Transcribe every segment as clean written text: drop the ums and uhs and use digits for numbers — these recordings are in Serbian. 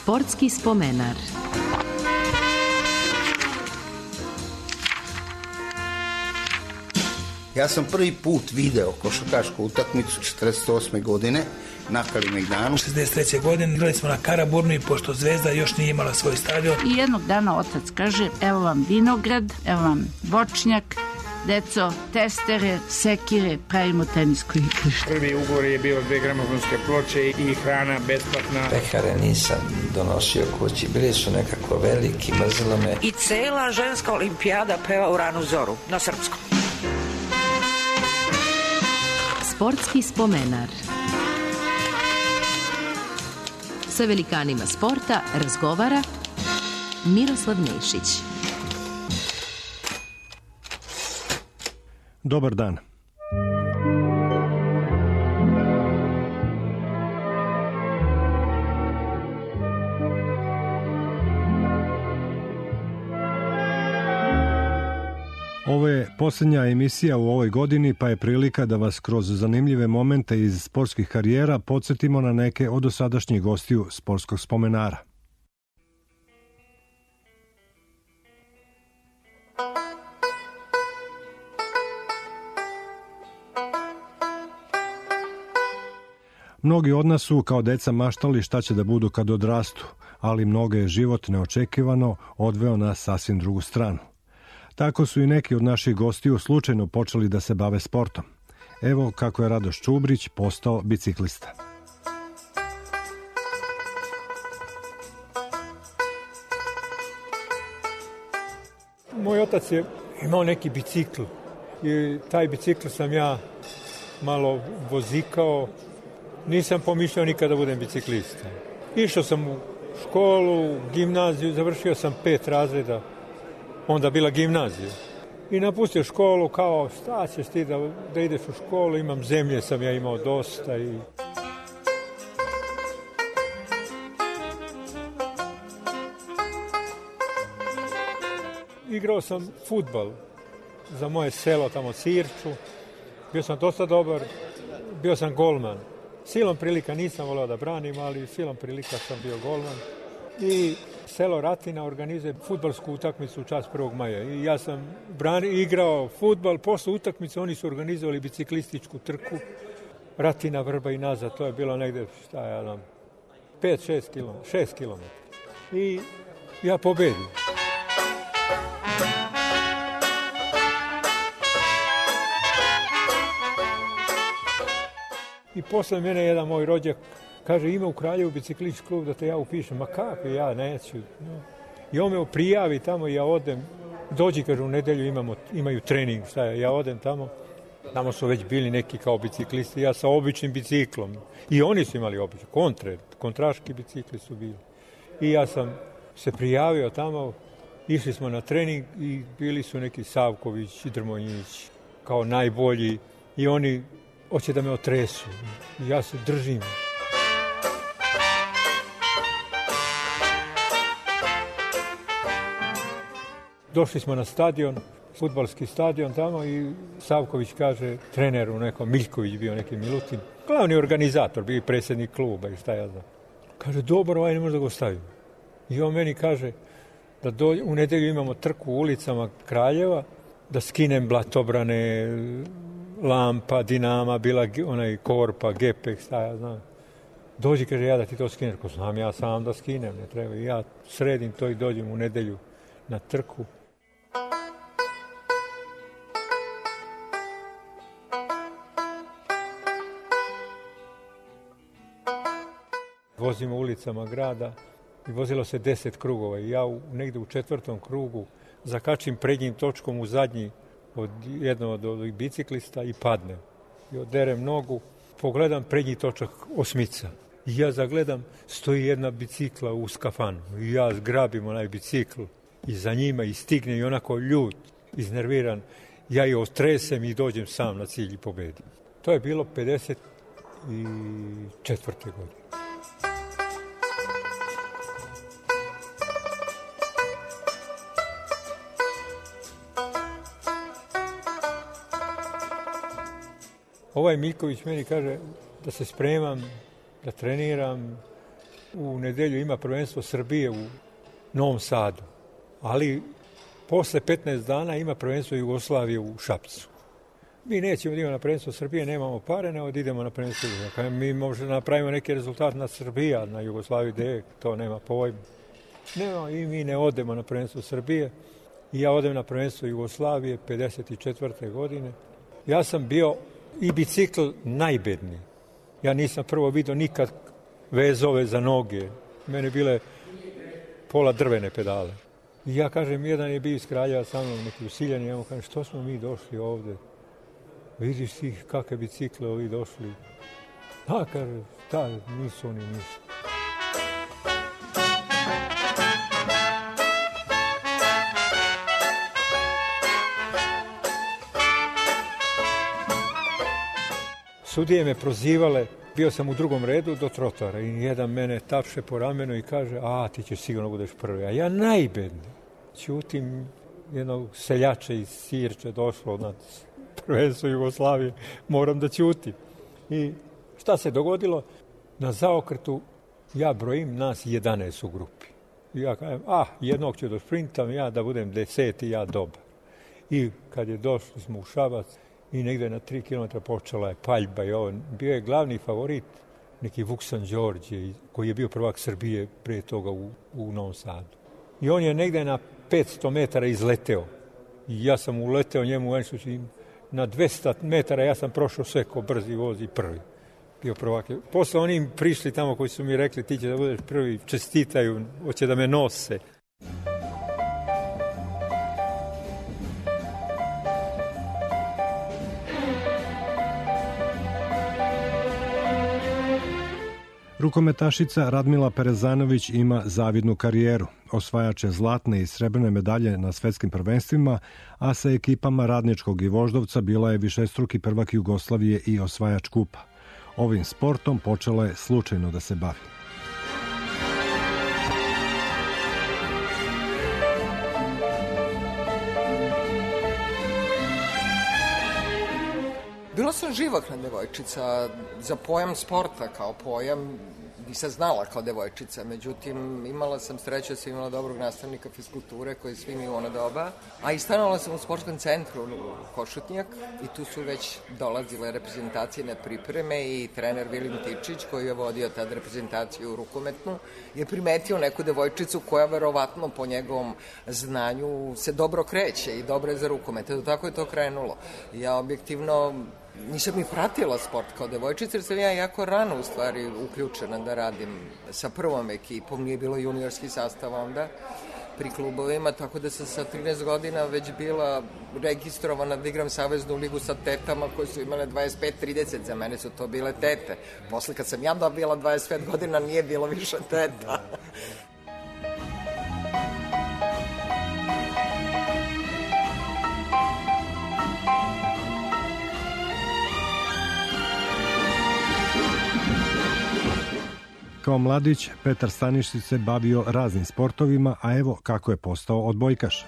Sportski spomenar. Ja sam prvi put video košarkašku utakmicu 48. godine na Kalemegdanu. 63. godine igrali smo na Karaburmi, pošto Zvezda još nije imala svoj stadion. I jednog dana otac kaže, evo vam vinograd, evo vam voćnjak, deco, testere, sekire, pravimo tenisko igrište. Prvi ugovor je bio 2 gramofonske ploče i hrana besplatna. Pekare nisam donosio kući, bili su nekako veliki, mrzilo me. I cela ženska olimpijada peva u ranu zoru, na srpskom. Sportski spomenar. Sa velikanima sporta razgovara Miroslav Nešić. Dobar dan. Ovo je posljednja emisija u ovoj godini, pa je prilika da vas kroz zanimljive momente iz sportskih karijera podsjetimo na neke od dosadašnjih gostiju sportskog spomenara. Mnogi od nas su kao deca maštali šta će da budu kad odrastu, ali mnoge je život neočekivano odveo na sasvim drugu stranu. Tako su i neki od naših gostiju slučajno počeli da se bave sportom. Evo kako je Radoš Čubrić postao biciklista. Moj otac je imao neki bicikl i taj bicikl sam ja malo vozikao. Nisam pomišljao nikada da budem biciklista. Išao sam u školu, gimnaziju, završio sam 5 razreda, onda bila gimnazija. I napustio školu kao šta ćeš ti da ideš u školu, imam zemlje, sam ja imao dosta. Igrao sam fudbal za moje selo, tamo Sirču. Bio sam dosta dobar, bio sam golman. Silom prilika nisam voleo da branim, ali silom prilika sam bio golman. I selo Ratina organizuje fudbalsku utakmicu u čast 1. maja. I ja sam igrao fudbal, posle utakmice oni su organizovali biciklističku trku. Ratina, Vrba i nazad, to je bilo negde, 6 km. I ja pobedim. I posle mene jedan moj rođak kaže, ima u Kraljevu biciklistički klub da te ja upišem. Ma kako, ja neću. I on me prijavi tamo i ja odem. Dođi, kaže, u nedelju imaju trening. Ja odem tamo. Tamo su već bili neki kao biciklisti. Ja sa običnim biciklom. I oni su imali obični. Kontraški bicikli su bili. I ja sam se prijavio tamo. Išli smo na trening i bili su neki Savković i Drmonjić kao najbolji. I oni hoće da me otresu. Ja se držim. Došli smo na stadion, fudbalski stadion tamo i Savković kaže treneru nekom, Miljković bio neki Milutin, glavni organizator, bio i predsjednik kluba i šta ja znam. Kaže, dobro, ne može da go stavim. I on meni kaže da u nedelju imamo trku u ulicama Kraljeva, da skinem blatobrane, Lampa, Dinama, bila onaj Korpa, Gepek, šta ja znam. Dođi, kaže, ja da ti to skinem. Ko znam ja sam da skinem, ne treba. I ja sredim to i dođem u nedelju na trku. Vozimo ulicama grada i vozilo se 10 krugova. I ja negde u 4. krugu zakačim prednjim točkom u zadnji od jednog od biciklista i padnem. I oderem nogu, pogledam prednji točak 8. I ja zagledam, stoji jedna bicikla u skafanu. I ja zgrabim onaj bicikl i za njima i stignem i onako ljut, iznerviran. Ja je otresem i dođem sam na cilj i pobedim. To je bilo 54. godine. Ovaj Miljković meni kaže da se spremam, da treniram u nedelju ima prvenstvo Srbije u Novom Sadu, ali posle 15 dana ima prvenstvo Jugoslavije u Šapcu. Mi nećemo da imamo na prvenstvo Srbije, nemamo pare, nego da idemo na prvenstvo Jugoslavije. Mi možemo napravimo neki rezultat na Srbiji, a na Jugoslaviji gde to nema pojma. I mi ne odemo na prvenstvo Srbije. I ja odem na prvenstvo Jugoslavije 54. godine. Ja sam bio i bicikl najbedniji. Ja nisam prvo vidio nikad vezove za noge. Mene bile pola drvene pedale. I ja kažem, jedan je bio iz Kraljeva sa mnom, neki usiljeni, ja mu kažem, što smo mi došli ovde? Vidiš ti kakve bicikle ovi došli? A, kaže, nisu oni ništa. Sudije me prozivale, bio sam u drugom redu do trotoara i jedan mene tapše po ramenu i kaže, ti ćeš sigurno budeš prvi. A ja najbedniji. Ćutim, jednog seljača iz Sirče došlo na prvenstvo Jugoslavije, moram da ćutim. I šta se dogodilo? Na zaokretu ja brojim nas 11 u grupi. I ja kažem, jednog ću da sprintam, ja da budem 10. ja dobar. I kad je došli smo u Šabac, i negde na 3 km počela je paljba i ovo. Bio je glavni favorit, neki Vuksan Đorđe, koji je bio prvak Srbije pre toga u Novom Sadu. I on je negde na 500 metara izleteo. I ja sam uleteo njemu na 200 metara, ja sam prošao sve ko brzi voz i prvi. Bio prvak. Posle oni prišli tamo koji su mi rekli, ti će da budeš prvi, čestitaju, hoće da me nose. Rukometašica Radmila Perezanović ima zavidnu karijeru. Osvajač je zlatne i srebrne medalje na svetskim prvenstvima, a sa ekipama Radničkog i Voždovca bila je višestruki prvak Jugoslavije i osvajač kupa. Ovim sportom počela je slučajno da se bavi. Bila sam živahna devojčica, za pojam sporta kao pojam nisam znala kao devojčica, međutim imala sam sreću da sam imala dobrog nastavnika fiskulture koji svi mi u ono doba, a i stanovala sam u sportskom centru Košutnjak i tu su već dolazile reprezentacijne pripreme i trener Vilim Tičić koji je vodio tad reprezentaciju rukometnu je primetio neku devojčicu koja verovatno po njegovom znanju se dobro kreće i dobro je za rukomet. Tako je to krenulo. Ja objektivno nisam ni pratila sport kao devojčica, jer sam ja jako rano u stvari uključena da radim sa prvom ekipom, nije bilo juniorski sastav onda pri klubovima, tako da sam sa 13 godina već bila registrovana da igram saveznu ligu sa tetama koje su imale 25-30, za mene su to bile tete. Posle kad sam ja dobila 25 godina nije bilo više teta. Kao mladić, Petar Stanišić se bavio raznim sportovima, a evo kako je postao odbojkaš.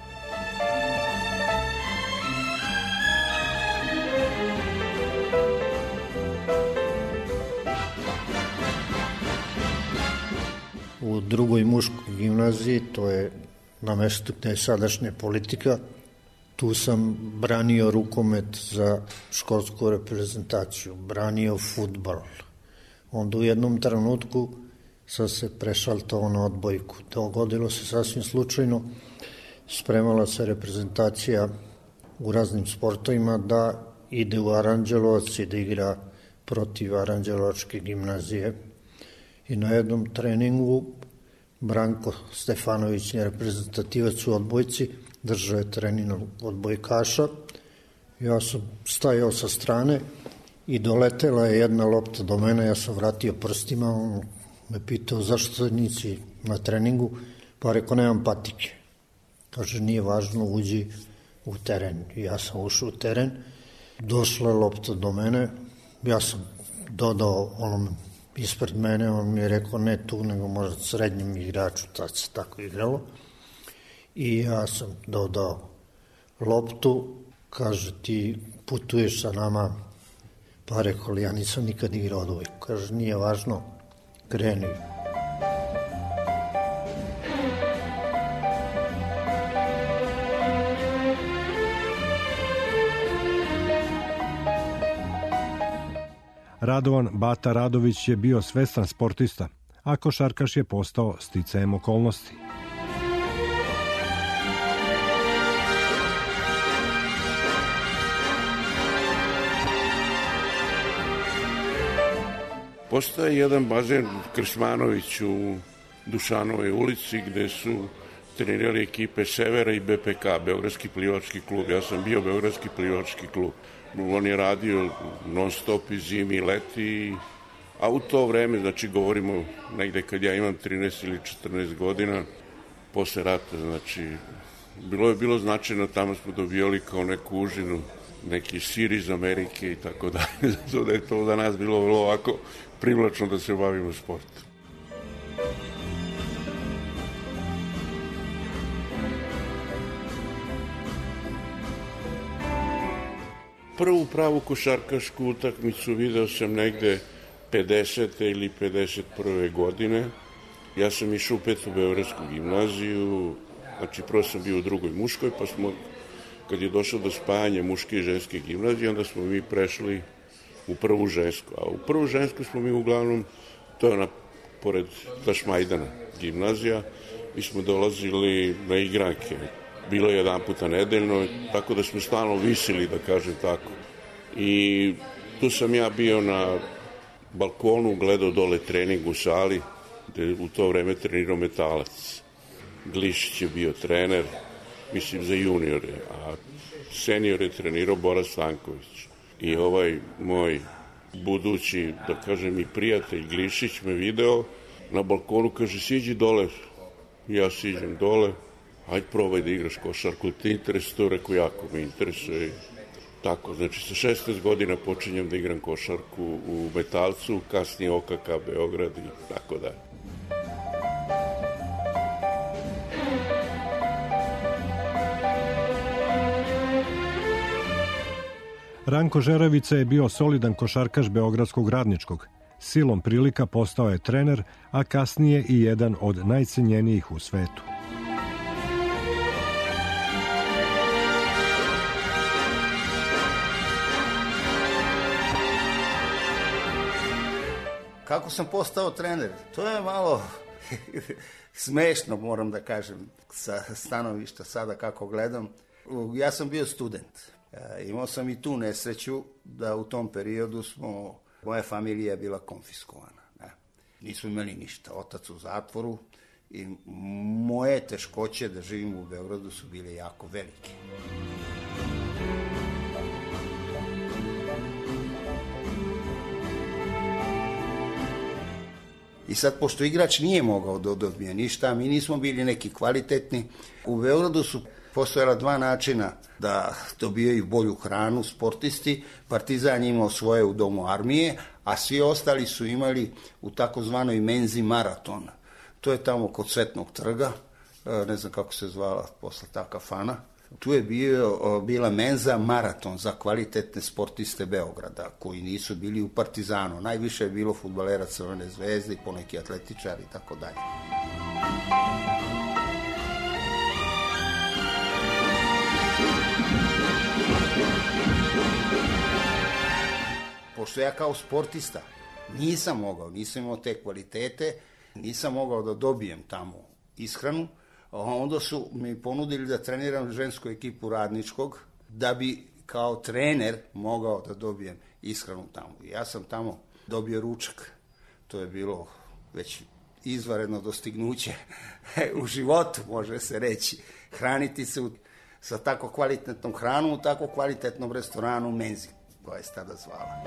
U drugoj muškoj gimnaziji, to je na mestu gde je sadašnja Politika, tu sam branio rukomet za školsku reprezentaciju, branio fudbal. Onda u jednom trenutku sam se prešaltao na odbojku. Dogodilo se sasvim slučajno, spremala se reprezentacija u raznim sportovima da ide u Aranđelovac i da igra protiv Aranđelovačke gimnazije. I na jednom treningu Branko Stefanović, reprezentativac u odbojci, držao je trening odbojkaša. Ja sam stajao sa strane i doletela je jedna lopta do mene, ja sam vratio prstima, on me pitao zašto nisi na treningu, pa rekao nemam patike. Kaže nije važno, uđi u teren. I ja sam ušao u teren, došla je lopta do mene, ja sam dodao onom ispred mene, on mi je rekao ne tu, nego možda srednjem igraču, tad se tako igralo. I ja sam dodao loptu, kaže ti putuješ sa nama, pa rekao li ja nisam nikad igrao odbojku, kaže nije važno, kreni. Radovan Bata Radović je bio svestan sportista, a košarkaš je postao sticajem okolnosti. Postoje jedan bazen Krsmanović u Dušanovoj ulici gde su trenirali ekipe Severa i BPK, Beogradski plivački klub. Ja sam bio Beogradski plivački klub. On je radio non stop i zimi i leti, a u to vreme, znači govorimo negde kad ja imam 13 ili 14 godina, posle rata, znači bilo značajno, tamo smo dobijali kao neku užinu, neki sir iz Amerike i tako dalje, zato da je to za nas bilo vrlo ovako privlačno da se bavimo sportom. Prvu pravu košarkašku utakmicu video sam negde 50. ili 51. godine. Ja sam išao u Petu Beogradsku gimnaziju, znači prvo sam bio u drugoj muškoj, pa smo, kad je došlo do spajanja muške i ženske gimnazije, onda smo mi prešli u prvu žensku. A u prvu žensku smo mi uglavnom, to je pored Tašmajdana gimnazija, mi smo dolazili na igranke. Bilo je jedan puta nedeljno, tako da smo stalno visili, da kažem tako. I tu sam ja bio na balkonu, gledao dole trening u sali, gde u to vreme trenirao Metalac. Glišić je bio trener, mislim za juniore, a senior je trenirao Bora Stanković. I ovaj moj budući, da kažem i prijatelj Glišić me video na balkonu, kaže siđi dole. Ja siđem dole. Ajde probaj da igraš košarku, ti interesuje to, rekao jako me interesuje. Tako, znači sa 16 godina počinjem da igram košarku u Metalcu, kasnije OKK Beograd i tako dalje. Ranko Žeravica je bio solidan košarkaš Beogradskog Radničkog. Silom prilika postao je trener, a kasnije i jedan od najcenjenijih u svetu. Kako sam postao trener? To je malo smešno, moram da kažem, sa stanovišta sada kako gledam. Ja sam bio student. Imao sam i tu nesreću da u tom periodu moja familija je bila konfiskovana. Nismo imali ništa. Otac u zatvoru i moje teškoće da živim u Beogradu su bile jako velike. I sad, pošto igrač nije mogao da dobije ništa, mi nismo bili neki kvalitetni. U Beogradu su postojala dva načina da dobijaju bolju hranu sportisti. Partizan imao svoje u domu armije, a svi ostali su imali u takozvanoj menzi Maraton. To je tamo kod Cvetnog trga, ne znam kako se zvala posle ta kafana. Tu je bila menza Maraton za kvalitetne sportiste Beograda, koji nisu bili u Partizanu. Najviše je bilo fudbalera Crvene zvezde i poneki atletičari i tako dalje. Pošto ja kao sportista nisam imao te kvalitete, nisam mogao da dobijem tamo ishranu, onda su mi ponudili da treniram žensku ekipu Radničkog, da bi kao trener mogao da dobijem ishranu tamo. Ja sam tamo dobio ručak. To je bilo već izvanredno dostignuće u životu, može se reći. Hraniti se sa tako kvalitetnom hranom u tako kvalitetnom restoranu menzi, koja je tada zvala.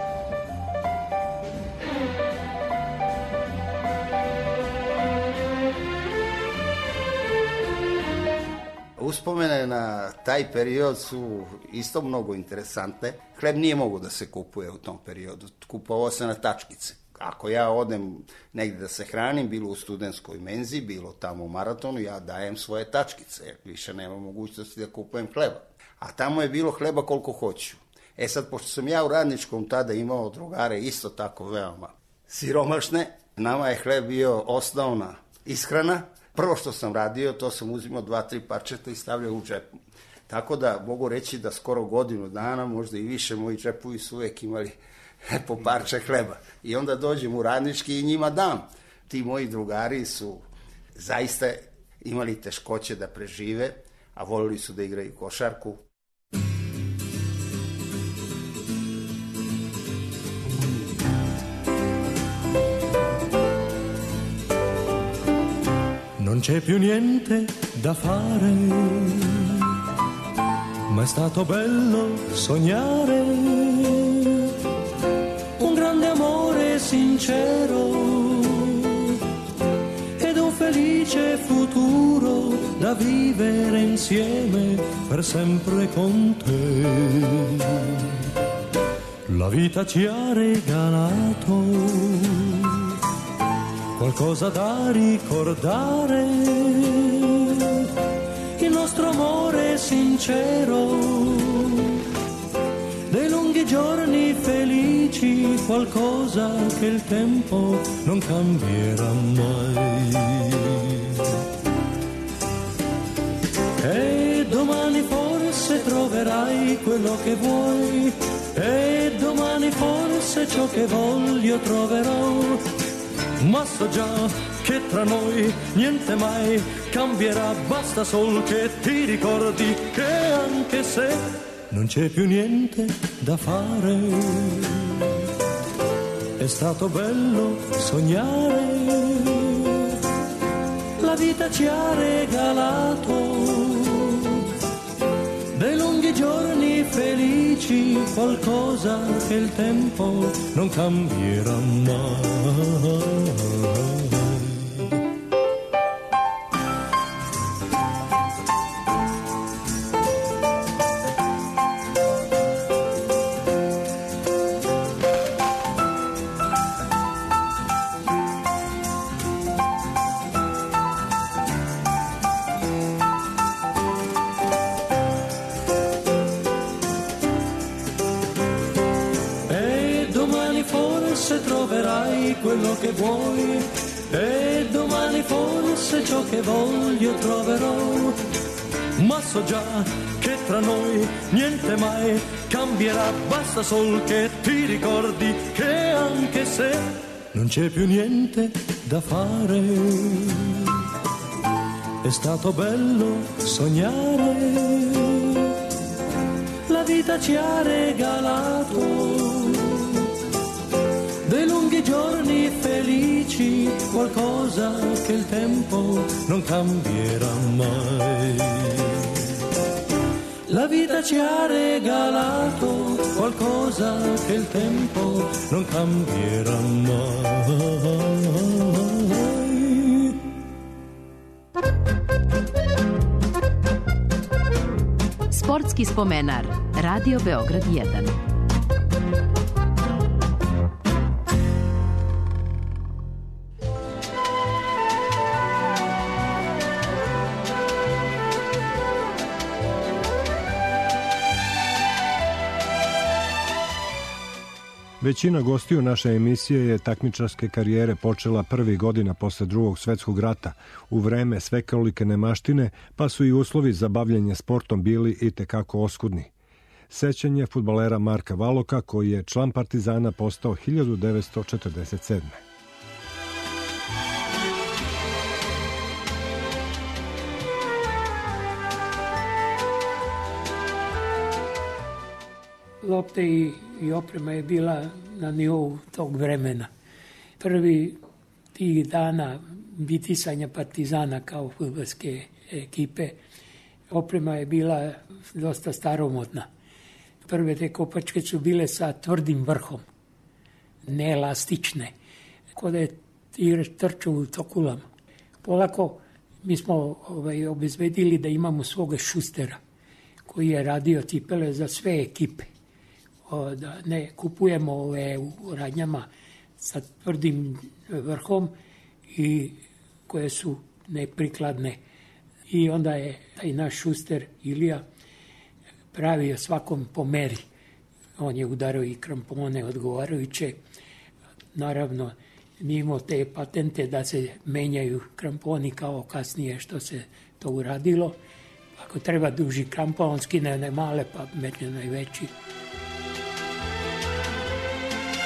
Uspomene na taj period su isto mnogo interesantne. Hleb nije mogao da se kupuje u tom periodu. Kupovao se na tačkice. Ako ja odem negdje da se hranim, bilo u studentskoj menzi, bilo tamo u Maratonu, ja dajem svoje tačkice. Više nema mogućnosti da kupujem hleba. A tamo je bilo hleba koliko hoću. Sad, pošto sam ja u Radničkom tada imao drugare isto tako veoma siromašne, nama je hleb bio osnovna ishrana. Prvo što sam radio, to sam uzimao 2-3 parčeta i stavljao u džep. Tako da mogu reći da skoro godinu dana, možda i više, moji džepovi su uvek imali po parče hleba. I onda dođem u Radnički i njima dam. Ti moji drugari su zaista imali teškoće da prežive, a volili su da igraju košarku. Non c'è più niente da fare, ma è stato bello sognare un grande amore sincero ed un felice futuro da vivere insieme per sempre con te. La vita ci ha regalato qualcosa da ricordare, il nostro amore sincero, dei lunghi giorni felici, qualcosa che il tempo non cambierà mai. E domani forse troverai quello che vuoi, e domani forse ciò che voglio troverò. Ma so già che tra noi niente mai cambierà, basta sol che ti ricordi che anche se non c'è più niente da fare, è stato bello sognare, la vita ci ha regalato dei lunghi giorni felici, qualcosa che il tempo non cambierà mai. Quello che vuoi e domani forse ciò che voglio troverò, ma so già che tra noi niente mai cambierà, basta sol che ti ricordi che anche se non c'è più niente da fare, è stato bello sognare, la vita ci ha regalato dei lunghi giorni felici, qualcosa che il tempo non cambierà mai. La vita ci ha regalato qualcosa che il tempo non cambierà mai. Sportski spomenar, Radio Beograd 1. Većina gostiju naše emisije je takmičarske karijere počela prvih godina posle Drugog svetskog rata, u vreme svekolike nemaštine, pa su i uslovi za bavljenje sportom bili i tekako oskudni. Sećanje fudbalera Marka Valoka, koji je član Partizana postao 1947. Lopte i oprema je bila na nivou tog vremena. Prvi tih dana bitisanja Partizana kao fudbalske ekipe, oprema je bila dosta staromodna. Prve te kopačke su bile sa tvrdim vrhom, neelastične, kod da je igrač trčao u tokulama. Polako mi smo obezbedili da imamo svoga šustera koji je radio cipele za sve ekipe. Da ne kupujemo ove u radnjama sa tvrdim vrhom i koje su neprikladne. I onda je taj naš šuster Ilija pravio svakom po meri. On je udarao i krampone odgovarajuće. Naravno, nije imao te patente da se menjaju kramponi kao kasnije što se to uradilo. Ako treba duži krampon, skine one male pa metne najveći.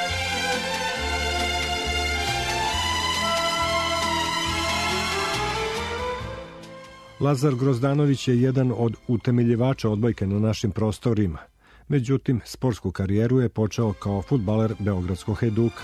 Lazar Grozdanović je jedan od utemeljivača odbojke na našim prostorima. Međutim, sportsku karijeru je počeo kao fudbaler beogradskog Hajduka.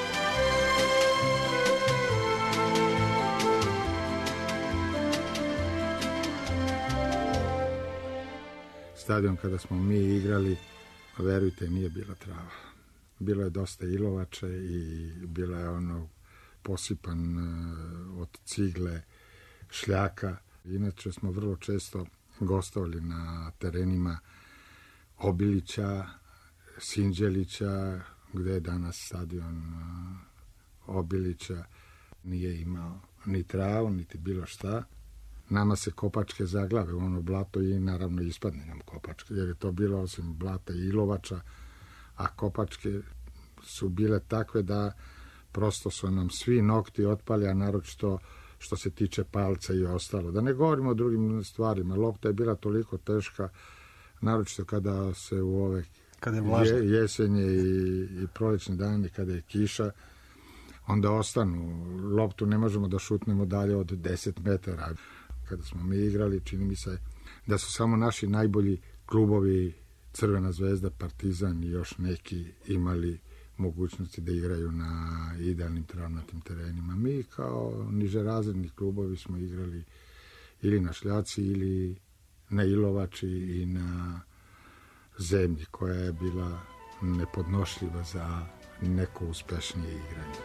Stadion kada smo mi igrali, verujte, nije bila trava. Bilo je dosta ilovače i bila je posipan od cigle, šljaka. Inače smo vrlo često gostovali na terenima Obilića, Sinđelića, gde je danas stadion Obilića. Nije imao ni travu, niti bilo šta. Nama se kopačke zaglave u blato i naravno ispadne nam kopačke, jer je to bilo osim blata i ilovača, a kopačke su bile takve da prosto su nam svi nokti otpali, a naročito što se tiče palca i ostalo. Da ne govorimo o drugim stvarima. Lopta je bila toliko teška, naročito kada se u ove jesenje i prolećne dane, kada je kiša, onda ostanu. Loptu ne možemo da šutnemo dalje od 10 metara. Kada smo mi igrali, čini mi se da su samo naši najbolji klubovi, Crvena zvezda, Partizan i još neki, imali mogućnosti da igraju na idealnim travnatim terenima. Mi kao nižerazredni klubovi smo igrali ili na šljaci ili na ilovači i na zemlji koja je bila nepodnošljiva za neko uspešnije igranje.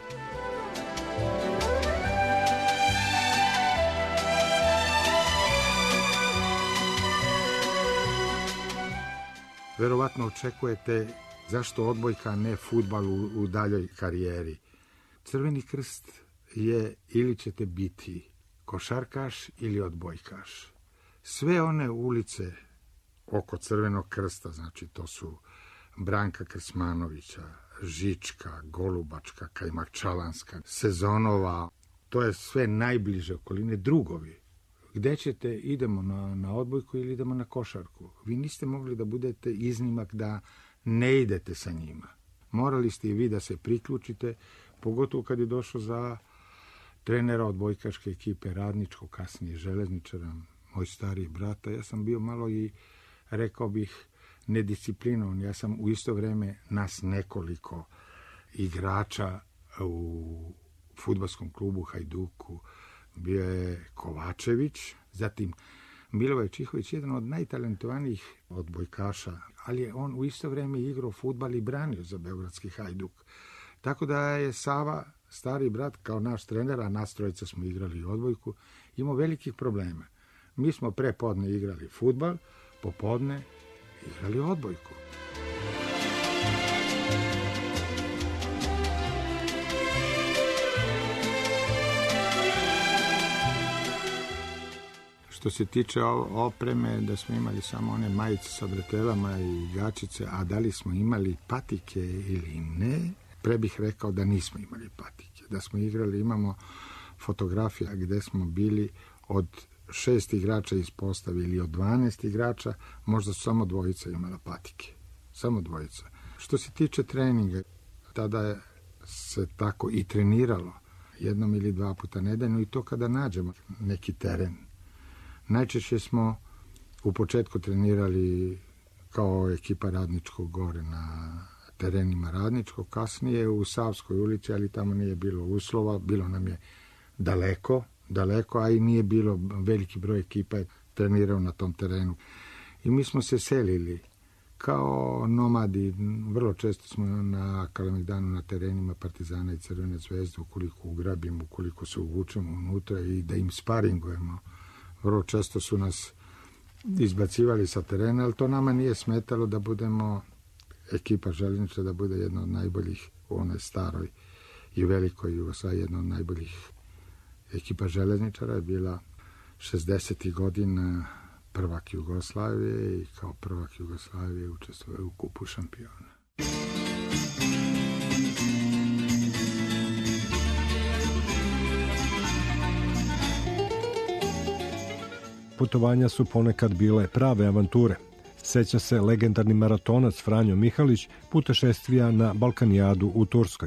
Verovatno očekujete zašto odbojka, a ne fudbal u daljoj karijeri. Crveni krst je ili ćete biti košarkaš ili odbojkaš. Sve one ulice oko Crvenog krsta, znači to su Branka Krsmanovića, Žička, Golubačka, Kajmakčalanska, Sezonova, to je sve najbliže okoline, drugovi. Gde ćete, idemo na odbojku ili idemo na košarku? Vi niste mogli da budete iznimak da ne idete sa njima. Morali ste i vi da se priključite, pogotovo kad je došlo za trenera odbojkaške ekipe Radničkog, kasnije Železničara, moj stariji brata. Ja sam bio malo i, rekao bih, nedisciplinovan. Ja sam u isto vreme nas nekoliko igrača u fudbalskom klubu Hajduku. Bio je Kovačević, zatim Milovaj Čihović, jedan od najtalentovanijih odbojkaša, ali je on u isto vrijeme igrao fudbal i branio za beogradski Hajduk. Tako da je Sava, stari brat, kao naš trener, a nas trojica smo igrali odbojku, imao velikih problema. Mi smo prepodne igrali fudbal, popodne igrali odbojku. Što se tiče opreme, da smo imali samo one majice sa bretelama i gačice, a da li smo imali patike ili ne, pre bih rekao da nismo imali patike. Da smo igrali, imamo fotografija gde smo bili od 6 igrača iz postave ili od 12 igrača, možda samo dvojica imala patike. Samo dvojica. Što se tiče treninga, tada se tako i treniralo jednom ili dva puta nedeljno i to kada nađemo neki teren. Najčešće smo u početku trenirali kao ekipa Radničkog gore na terenima Radničkog, kasnije u Savskoj ulici, ali tamo nije bilo uslova, bilo nam je daleko, a i nije bilo, veliki broj ekipa je trenirao na tom terenu. I mi smo se selili kao nomadi, vrlo često smo na Kalemegdanu na terenima Partizana i Crvene zvezde, ukoliko ugrabimo, ukoliko se uvučemo unutra i da im sparingujemo. Vrlo često su nas izbacivali sa terena, ali to nama nije smetalo da budemo ekipa Željezničara, da bude jedna od najboljih u onoj staroj i velikoj Jugoslaviji, jedna od najboljih ekipa Željezničara je bila 60. godina prvak Jugoslavije i kao prvak Jugoslavije učestvuje u kupu šampiona. Putovanja su ponekad bile prave avanture. Seća se legendarni maratonac Franjo Mihalić putešestvija na Balkanijadu u Turskoj.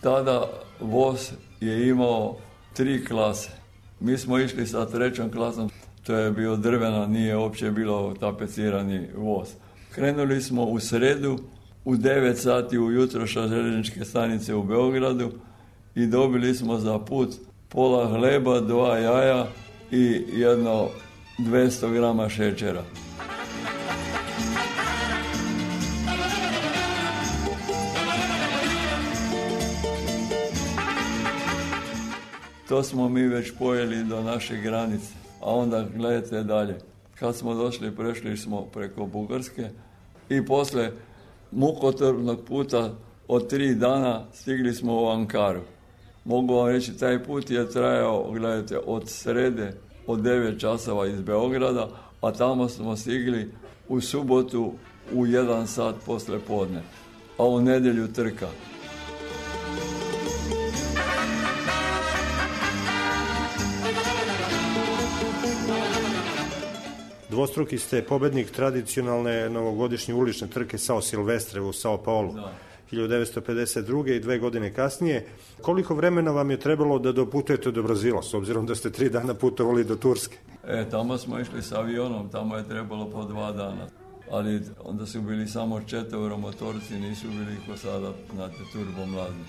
Tada voz je imao 3 klase. Mi smo išli sa 3. klasom, to je bio drvena, nije uopće bilo tapecirani voz. Krenuli smo u sredu u 9 sati ujutro sa željezničke stanice u Beogradu i dobili smo za put pola hleba, 2 jaja i jedno 200 grama šećera. To smo mi već pojeli do naše granice, a onda gledajte dalje. Kad smo došli, prešli smo preko Bugarske i posle mukotrpnog puta od 3 dana stigli smo u Ankaru. Mogu vam reći, taj put je trajao, gledajte, od srede, od 9 časova iz Beograda, a tamo smo stigli u subotu u 1 sat posle podne, a u nedjelju trka. Dvostruki ste pobednik tradicionalne novogodišnje ulične trke Sao Silvestre u Sao Paulu. Da. 1952. i 2 godine kasnije. Koliko vremena vam je trebalo da doputujete do Brazila, s obzirom da ste 3 dana putovali do Turske? Tamo smo išli s avionom, tamo je trebalo po 2 dana. Ali onda su bili samo 4 motorci, nisu bili ko sada, znate, turbo mladni.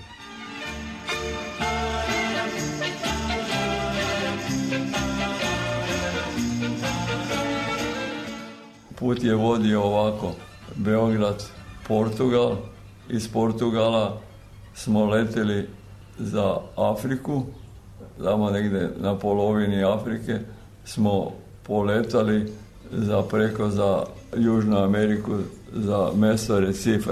Put je vodio ovako, Beograd, Portugal, iz Portugala smo letjeli za Afriku, tamo negdje na polovini Afrike smo poletali preko za Južnu Ameriku, za mesto Recife.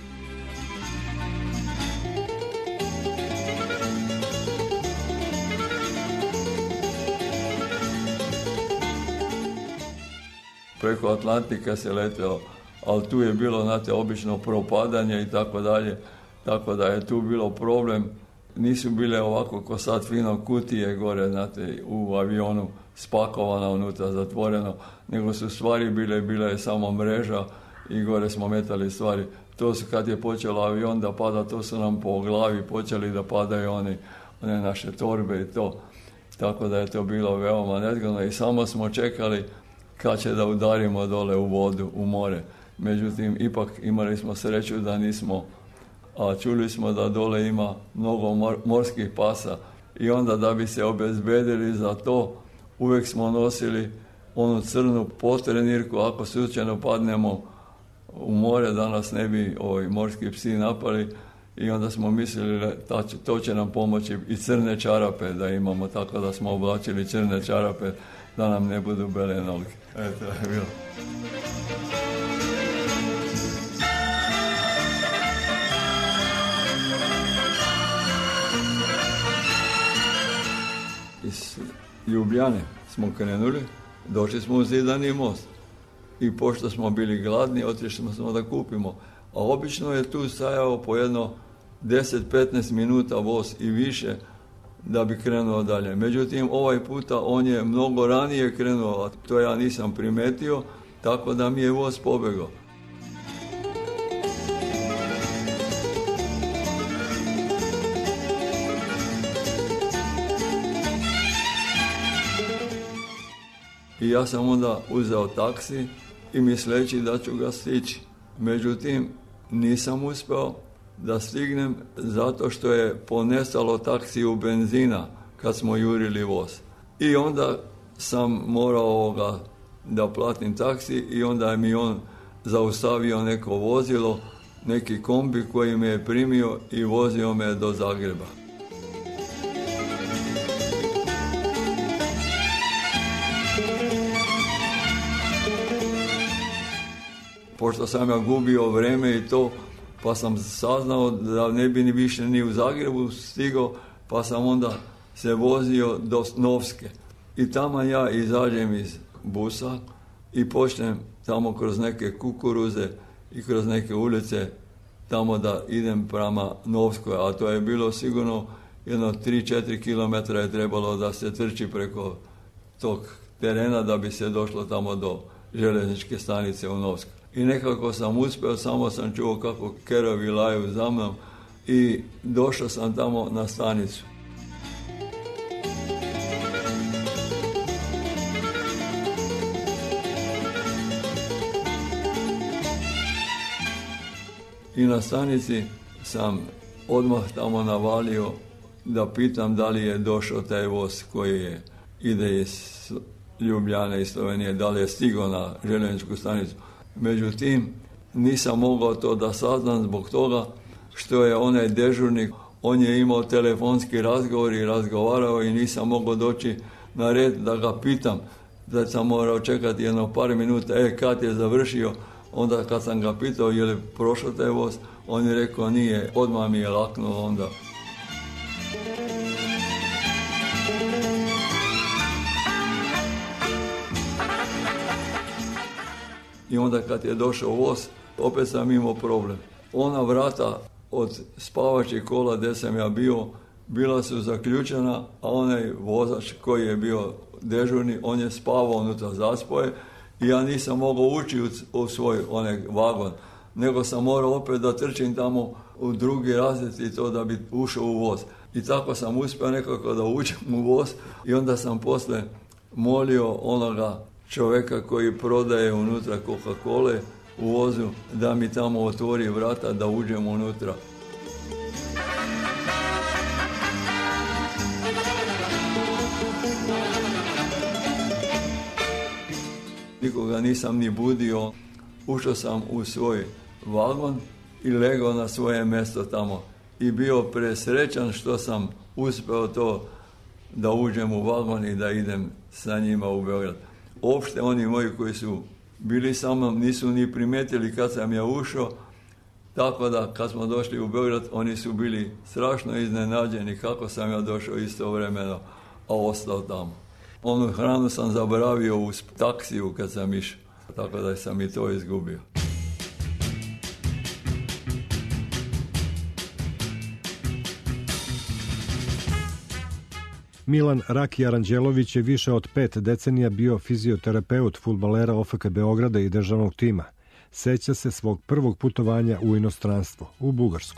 Preko Atlantika se letelo, ali tu je bilo, znate, obično propadanje i tako dalje, tako da je tu bilo problem. Nisu bile ovako ko sad fino kutije gore, znate, u avionu spakovano unutra, zatvoreno, nego su stvari bila je samo mreža i gore smo metali stvari. To su, kad je počelo avion da pada, to su nam po glavi počeli da padaju one naše torbe i to. Tako da je to bilo veoma nezgodno i samo smo čekali kad će da udarimo dole u vodu, u more. Međutim, ipak imali smo sreću da nismo, a čuli smo da dole ima mnogo morskih pasa i onda da bi se obezbedili za to, uvijek smo nosili onu crnu potrenirku, ako slučajno padnemo u more da nas ne bi morski psi napali, i onda smo mislili da to će nam pomoći, i crne čarape da imamo, tako da smo oblačili crne čarape da nam ne budu bele noge. Eto je bilo. Iz Ljubljane smo krenuli, došli smo u Zidani most i pošto smo bili gladni, otišli smo da kupimo, a obično je tu stajao po jedno 10-15 minuta voz i više da bi krenuo dalje. Međutim, ovaj puta on je mnogo ranije krenuo, a to ja nisam primetio, tako da mi je voz pobegao. I ja sam onda uzeo taksi i misleći da ću ga stići. Međutim, nisam uspeo da stignem zato što je ponestalo taksiju benzina kad smo jurili voz. I onda sam morao da platim taksi i onda je mi on zaustavio neko vozilo, neki kombi koji me je primio i vozio me do Zagreba. Pošto sam ja gubio vreme i to, pa sam saznao da ne bi ni više ni u Zagrebu stigao, pa sam onda se vozio do Novske. I tamo ja izađem iz busa i počnem tamo kroz neke kukuruze i kroz neke ulice tamo da idem prema Novskoj, a to je bilo sigurno jedno 3-4 kilometra je trebalo da se trči preko tog terena da bi se došlo tamo do željezničke stanice u Novskoj. I nekako sam uspio, samo sam čuo kako kerovi laju za mnom, i došao sam tamo na stanicu. I na stanici sam odmah tamo navalio da pitam da li je došao taj voz koji ide iz Ljubljane i Slovenije, da li je stigao na željezničku stanicu. Međutim, nisam mogao to da saznam zbog toga što je onaj dežurnik, on je imao telefonski razgovor i razgovarao i nisam mogao doći na red da ga pitam. Da sam morao čekati jedno par minuta, kad je završio, onda kad sam ga pitao je li prošao taj voz, on je rekao nije, odmah mi je laknulo onda. I onda kad je došao voz, opet sam imao problem. Ona vrata od spavačih kola gdje sam ja bio, bila su zaključena, a onaj vozač koji je bio dežurni, on je spavao unutra zaspoje i ja nisam mogao ući u svoj onaj vagon, nego sam morao opet da trčim tamo u drugi razred i to da bi ušao u voz. I tako sam uspio nekako da uđem u voz i onda sam posle molio onoga čovjeka koji prodaje unutra Coca-Cole u vozu da mi tamo otvori vrata da uđem unutra. Nikoga nisam ni budio, ušao sam u svoj vagon i legao na svoje mjesto tamo. I bio presrećan što sam uspeo to da uđem u vagon i da idem sa njima u Beograd. Uopšte oni moji koji su bili sa mnom nisu ni primetili kad sam ja ušao, tako da kad smo došli u Beograd oni su bili strašno iznenađeni kako sam ja došao istovremeno, a ostao tamo. Onu hranu sam zaboravio u taksiju kad sam išao, tako da sam i to izgubio. Milan Raki Aranđelović je više od 5 decenija bio fizioterapeut fudbalera OFK Beograda i državnog tima. Seća se svog prvog putovanja u inostranstvo, u Bugarsku.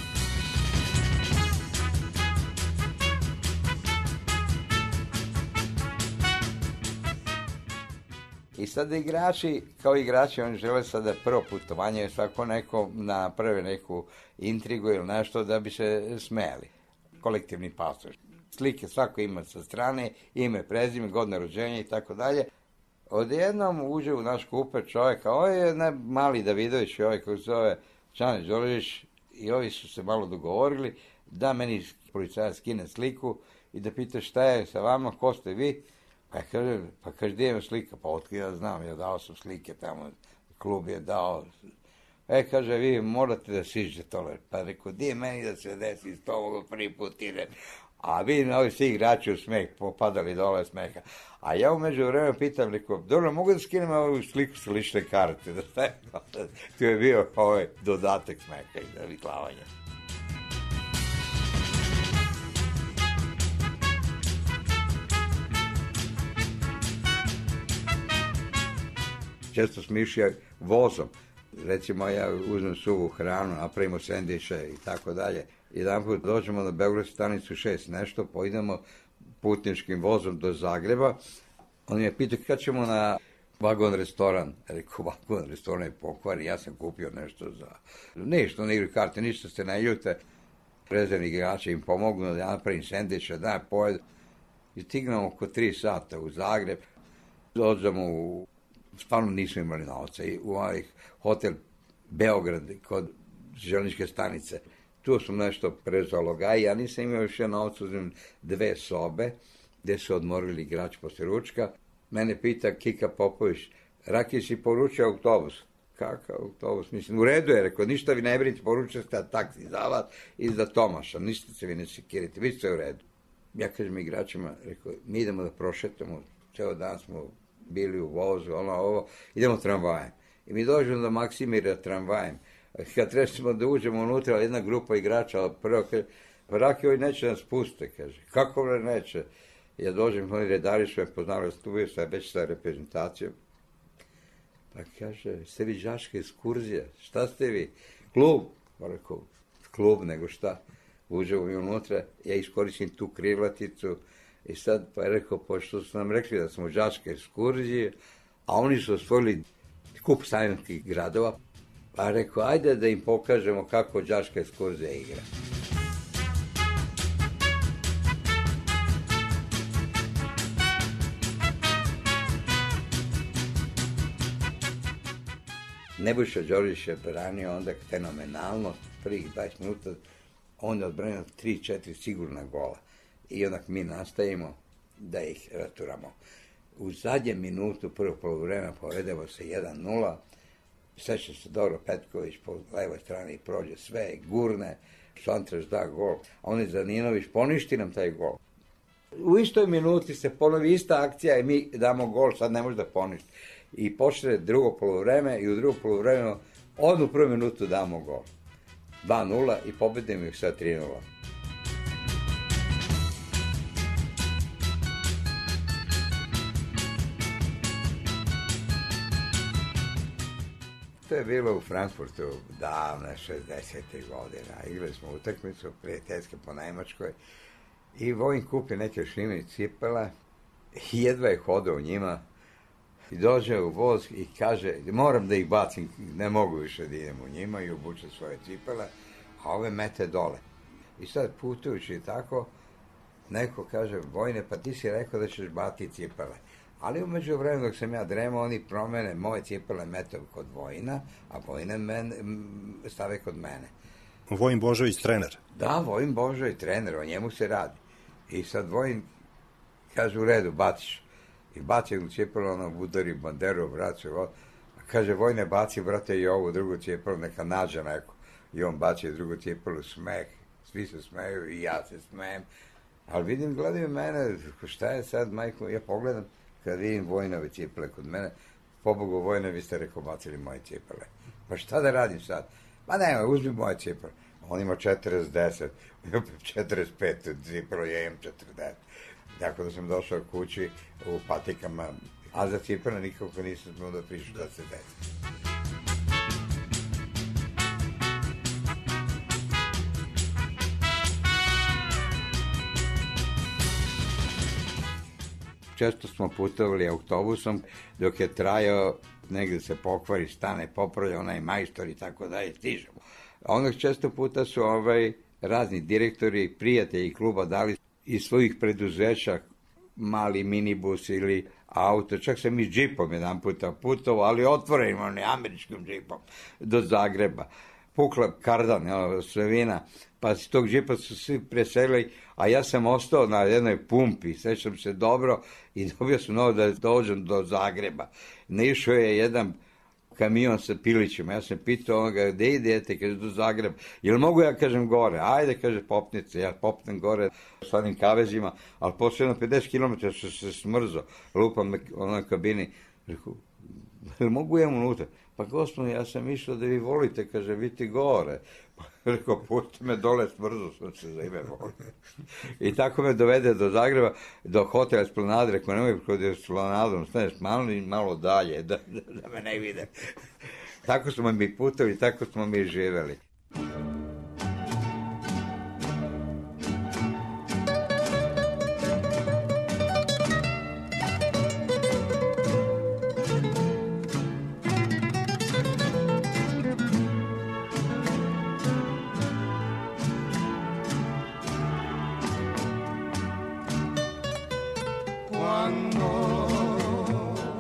I sada igrači, kao igrači, oni žele sada prvo putovanje, svako neko napravi neku intrigu ili nešto da bi se smejali. Kolektivni pasoš. Slike svako ima sa strane, ime, prezime, godine rođenja i tako dalje. Odjednom uđe u naš kuper čovjek, a ovo je mali Davidović, ovaj koji se zove Čane Đorđević, i ovi su se malo dogovorili da meni policajac skine sliku i da pita šta je sa vama, ko ste vi. Pa kaže, gdje je slika? Pa otkud ja znam, ja dao sam slike tamo, klub je dao. Kaže, vi morate da siđete tole. Pa rekao, gdje je meni da se desi s toga prvi put idem? A vi ovi svi igrači u smeh, popadali dole smeha. A ja umeđu vremena pitam, rekao, dobro, mogu da skinem ovu sliku sa lične karte? Tu je bio ovaj dodatak smeha i zaviklavanja. Često smo išli vozom. Recimo, ja uzmem suvu hranu, napravimo sendviče i tako dalje. Jedan put dođemo na Beogradsku stanicu 6 nešto, pojdemo putničkim vozom do Zagreba. On je pitao kad ćemo na vagon restoran. Rekao, vagon restoran je pokvari, ja sam kupio nešto za... Ništa, ne igraju karte, ništa se ne ljute. Rezervni igrači im pomognu da ja napravim sendviče, da pojedu. I stignemo oko 3 sata u Zagreb. Dođemo u... Stvarno nismo imali novca. I u ovaj hotel Beograd kod željezničke stanice. Tu sam nešto prezvalo ga i ja nisam imao više novca, uzmem 2 sobe gdje su odmorili igrač poslije ručka. Mene pita Kika Popović, Raki si poručio autobus? Kakav autobus? Mislim, u redu je, rekao, ništa vi ne brinite, poručio ste taksi za vas i za Tomaša, ništa se vi ne sekirite, vi ste u redu. Ja kažem igračima, rekao, mi idemo da prošetamo, ceo dan smo bili u vozu, ovo, idemo tramvajem. I mi dođemo do Maksimira tramvajem. Kad trebamo da uđemo unutra, jedna grupa igrača, prvo kaže, pa Raki, ovi neće nas puste, kaže. Kako ne neće? Ja dođem, oni redari su me poznali, tu bio sam već sa reprezentacijom. Pa kaže, ste vi đačka ekskurzija, šta ste vi? Klub. Pa rekao, klub, nego šta. Uđemo mi unutra, ja iskoristim tu krilaticu i sad pa je rekao, pošto su nam rekli da smo đačke ekskurzije, a oni su osvojili kup sajamskih gradova, pa je rekao, ajde da im pokažemo kako đačka ekskurzija igra. Nebojša Đorđević je branio onda fenomenalno, prvih 20 minuta, on je odbranio 3-4 sigurna gola. I onak mi nastavimo da ih raturamo. U zadnjem minutu prvog poluvremena povedemo se 1-0, seća se dobro, Petković po levoj strani prođe sve, gurne, Šantraš da gol, a on je Zaninović poništi nam taj gol. U istoj minuti se ponovi ista akcija i mi damo gol, sad ne može da poništi. I počne drugo poluvreme i u drugo poluvremenu odmah u prvu minutu damo gol. 2-0 i pobedimo ih sa 3-0. To je bilo u Frankfurtu davne 60. godina. Igrali smo utakmicu prijateljske po Nemačkoj i Vojin kupi neke šime cipela i jedva je hodao u njima i dođe u voz i kaže, moram da ih bacim, ne mogu više da idem u njima, i obuče svoje cipele, a ove mete dole. I sad putujući tako, neko kaže, Vojine, pa ti si rekao da ćeš baciti cipele. Ali umeđu vremenu dok sam ja dremao, oni promene moje cipele mete kod Vojina, a Vojine stave kod mene. Vojin Božović trener? Da, Vojin Božović trener, o njemu se radi. I sad Vojin kaže, u redu, baciš. I baci jednu cipelu, ono udari banderu, braće, kaže, Vojne, baci, brate, i ovu drugu cipelu, neka nađe neko. I on baci drugu cipelu, smeh, svi se smeju i ja se smejem. Ali vidim, gledaju mene, šta je sad, majko, ja pogledam, kad vidim Vojnove cipele kod mene, pobogu Vojne, vi ste rekao, bacili moje cipele. Pa šta da radim sad? Pa nema, uzmi moje cipele. On ima 40, 45 cipela, ja imam 40. Tako da sam došao kući u patikama, a za cipele nikako nisam smio da pišu da se desi. Često smo putovali autobusom, dok je trajao, negde se pokvari, stane, popravlja onaj majstor i tako dalje, stižemo. Onog često puta su razni direktori, prijatelji kluba dali iz svojih preduzeća mali minibus ili auto, čak sam i džipom jedan puta putovao, ali otvorenim, ne američkim džipom, do Zagreba. Pukla kardan, svevina, pa s tog džipa su svi preselili, a ja sam ostao na jednoj pumpi, sećam se dobro, i dobio sam novo da dođem do Zagreba. Naišao je jedan kamion sa pilićima, ja sam pitao onoga, gde idete, kaže, do Zagreba, jel mogu ja, kažem, gore, ajde, kaže, popnice, ja popnem gore s onim kavezima, ali posle 50 km su se smrzo, lupam onoj kabini, rekao, jel mogu ja unutra? Pa gospodin, ja sam išao da vi volite, kaže, biti gore. Pa rekao, pusti me dole, smrzo sam se za ime voli. I tako me dovede do Zagreba, do hotela Esplanade, rekao, nemoj kod Esplanadom, staneš malo dalje, da me ne vide. Tako smo mi putovali, tako smo mi živeli.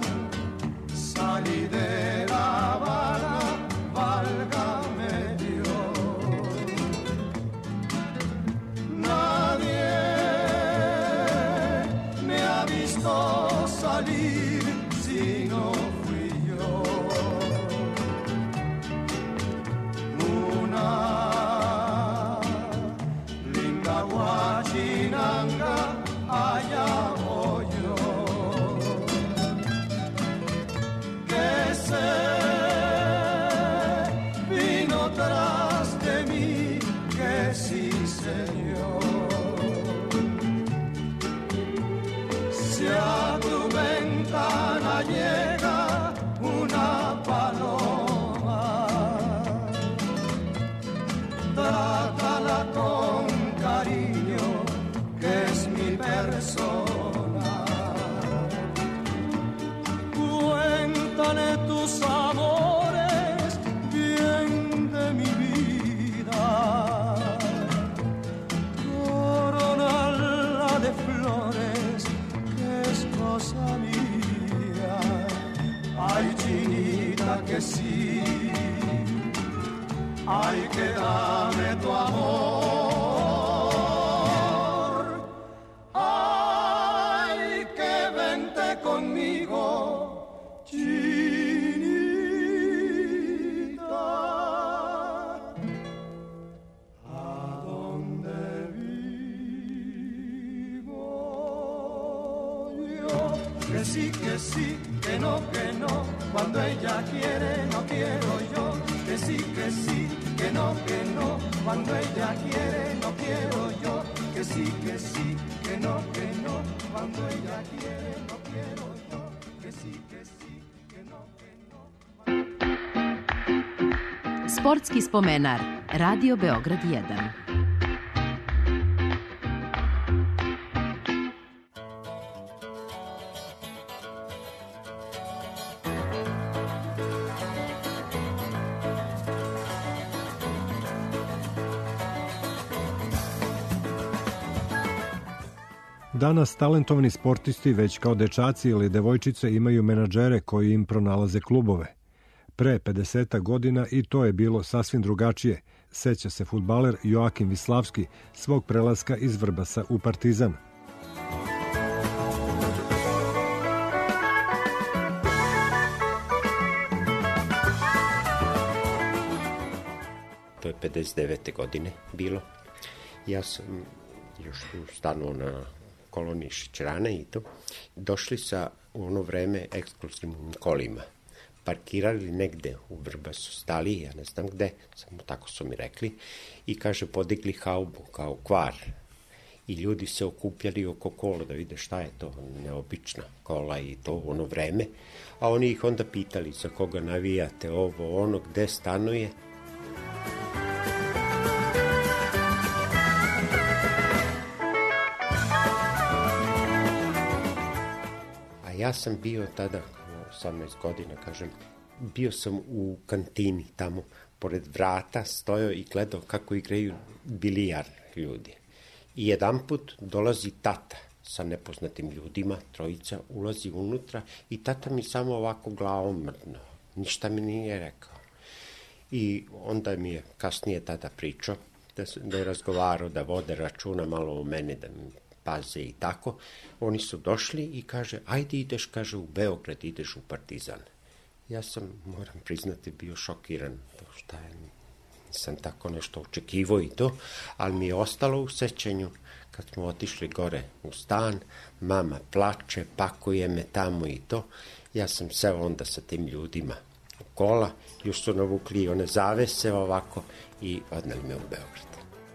Sali de La Habana, válgame Dios. Ay, que dame tu amor. Ay, que vente conmigo, chinita. A donde vivo yo. Que sí, que no, cuando ella quiere, no quiero yo. Que sí, que no, cuando ella quiere, no quiero yo. Que sí, que no, cuando ella quiere, no quiero yo. Que sí, que no, Sportski spomenar, Radio Beograd 1. Danas talentovani sportisti već kao dečaci ili devojčice imaju menadžere koji im pronalaze klubove. Pre 50 godina i to je bilo sasvim drugačije, seća se fudbaler Joakim Vislavski svog prelaska iz Vrbasa u Partizan. To je 59. godine bilo. Ja sam još tu stanuo na koloniji šećerane i to. Došli sa u ono vreme ekskluzivnim kolima. Parkirali negde u Vrbasu, stali, ja ne znam gde, samo tako su mi rekli, i kaže podigli haubu kao kvar. I ljudi se okupljali oko kola da vide šta je to, neobična kola i to u ono vreme. A oni ih onda pitali za koga navijate, ovo, ono, gde stanuje. Ja sam bio tada, 18 godina, kažem, bio sam u kantini tamo, pored vrata, stojao i gledao kako igraju bilijar ljudi. I jedanput dolazi tata sa nepoznatim ljudima, trojica, ulazi unutra i tata mi samo ovako glavom mrdnuo, ništa mi nije rekao. I onda mi je kasnije tada pričao da je razgovarao, da vode računa malo o mene, da mi paze i tako. Oni su došli i kaže, ajde ideš, kaže, u Beograd, ideš u Partizan. Ja sam, moram priznati, bio šokiran. Šta je, nisam tako nešto očekivao i to, ali mi je ostalo u sećanju kad smo otišli gore u stan, mama plače, pakuje me tamo i to. Ja sam seo onda sa tim ljudima u kola, još su navukli one zavese ovako i odneli me u Beograd.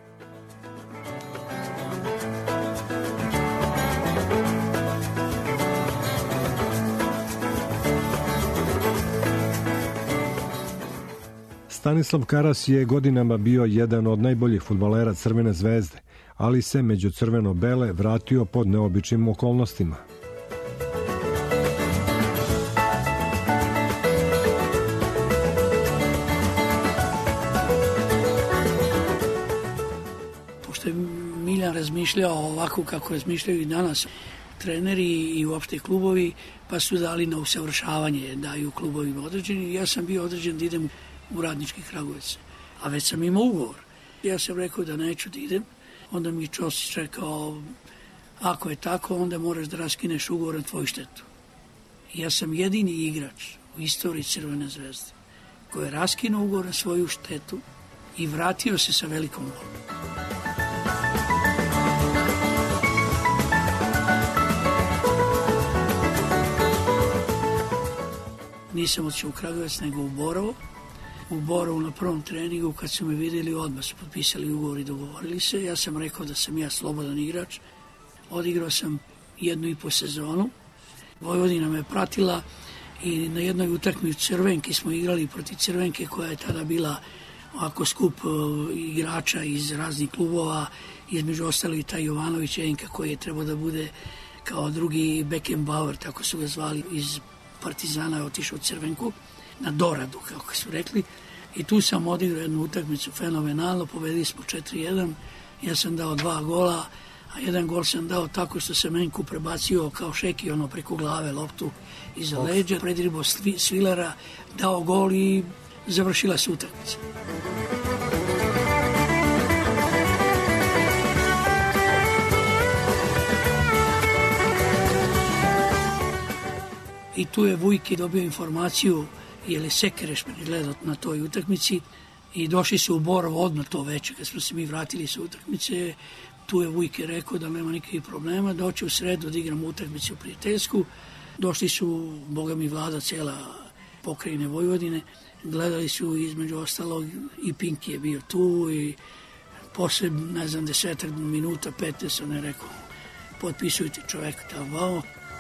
Stanislav Karas je godinama bio jedan od najboljih fudbalera Crvene zvezde, ali se među crveno-bele vratio pod neobičnim okolnostima. Pošto je Miljan razmišljao ovako kako razmišljaju i danas treneri i uopšte klubovi, pa su dali na usavršavanje, daju klubovima određeni. Ja sam bio određen da idem u Radnički Kragujevac, a već sam imao ugovor. Ja sam rekao da neću da idem, onda mi Čosić rekao, ako je tako, onda moraš da raskineš ugovor na tvoju štetu. I ja sam jedini igrač u istoriji Crvene zvezde koji je raskinuo ugovor na svoju štetu i vratio se sa velikom golom. Nisam otišao u Kragujevac, nego u Borovo. U Borovu na prvom treningu, kad su me vidjeli, odmah su potpisali ugovor i dogovorili se. Ja sam rekao da sam ja slobodan igrač. Odigrao sam 1,5 sezonu. Vojvodina me pratila i na jednoj utakmici Crvenke smo igrali protiv Crvenke, koja je tada bila ovako skup igrača iz raznih klubova, između ostali taj Jovanović Enka, koji je trebao da bude kao drugi Beckenbauer, tako su ga zvali, iz Partizana je otišao u Crvenku, na doradu, kako su rekli. I tu sam odigrao jednu utakmicu fenomenalno, pobedili smo 4-1, ja sam dao 2 gola, a jedan gol sam dao tako što sam Enku prebacio kao Šeki, preko glave loptu iza leđa, predribao Svilera, dao gol i završila se utakmica. I tu je Vujke dobio informaciju, jer je Sekereš me gledao na toj utakmici i došli su u Borovo odmah to veče, kad smo se mi vratili sa utakmice. Tu je Vujke rekao da nema nikakvih problema, da hoće u sredu da igramo utakmicu prijateljsku. Došli su, boga mi, vlada cela pokrajine Vojvodine, gledali su između ostalog i Pinki je bio tu i posle, ne znam, 10 minuta, 15, on je rekao, potpisujte čoveka tamo.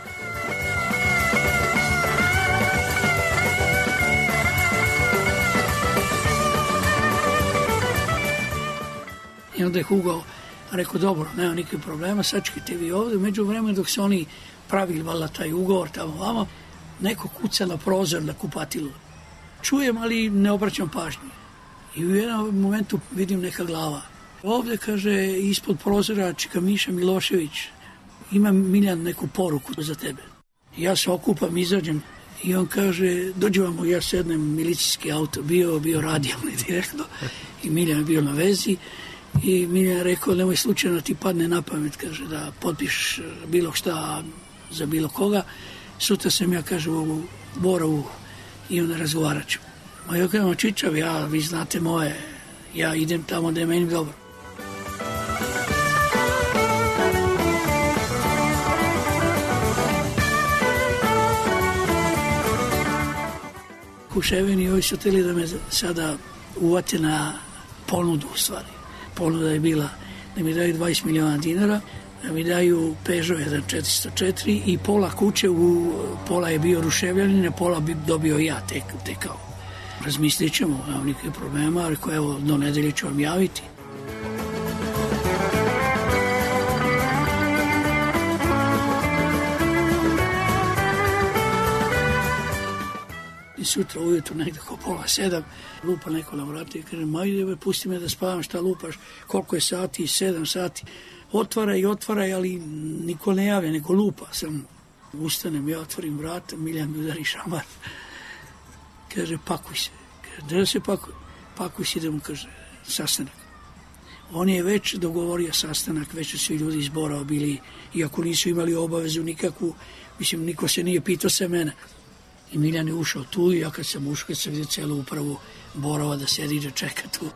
I onda je Hugo rekao, dobro, nema nikakvih problema, sačekajte vi ovde. Među vremenu dok se oni pravili valjda taj ugovor tamo vama, neko kuca na prozor na kupatilu. Čujem, ali ne obraćam pažnju. I u jednom momentu vidim neka glava. Ovde, kaže, ispod prozora čeka Miša Milošević, ima Miljan neku poruku za tebe. Ja se okupam, izađem i on kaže, dođe vamo, ja sednem, milicijski auto bio radijalni direktno i Miljan je bio na vezi. I Miljan je rekao, nemoj slučajno ti padne na pamet, kaže, da potpišeš bilo šta za bilo koga. Sutra sam ja, kaže, u Borovu i onda razgovarat ću. Ma ja kažem, Čičav, vi znate moje, ja idem tamo da je meni dobro. Kuševini, ovi su htjeli da me sada uvate na ponudu, u stvari. Ponuda je bila da mi daju 20 miliona dinara, da mi daju Peugeot 1404 i pola kuće, pola je bio ruševljanin, pola bi dobio ja tekao. Razmislit ćemo, nema nikakvih problema, rekao, evo, do nedelje ću vam javiti. I sutra ujutru nekako oko 6:30 lupa neko na vrati i kaže, majde, pusti me da spavam, šta lupaš, koliko je sati, 7 sati. Otvaraj, ali niko ne javlja, neko lupa. Ustanem, ja otvorim vrata, Miljan mi udari šamar. Kaže, pakuj se. Kaže, da se pakuj se, idemo, kaže, sastanak. On je već dogovorio sastanak, već su svi ljudi iz Borova bili, iako nisu imali obavezu nikakvu, mislim, niko se nije pitao se mene. I Miljan je ušao tu i ja kad sam ušao, kad sam vidio celu upravu Borova da sedi da čeka tu.